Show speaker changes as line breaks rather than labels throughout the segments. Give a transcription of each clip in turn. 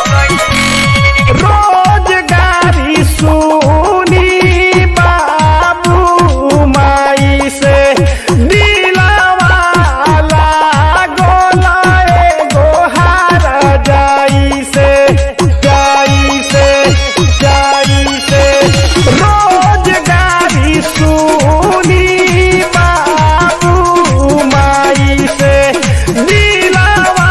रोजगारी सुनी बाबू माई से दिलवा लागल एगो हारा जाई से रोजगारी सुनी बाबू माई से दिलवा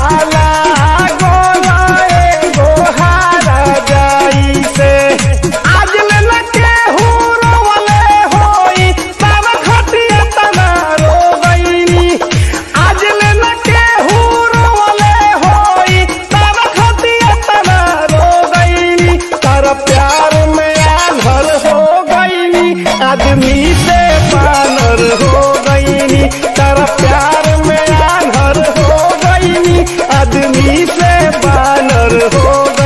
लागल एगो हारा जाई से आज न केहू रोवले होई तब खटिया तना रो गईनी आज न केहू रोवले होई तब खटिया तना रो गईनी तारा प्यार में आंधर हो गईनी आदमी से बानर हो गईनी तारा प्यार में आंधर हो गईनी आदमी से बानर हो गईनी।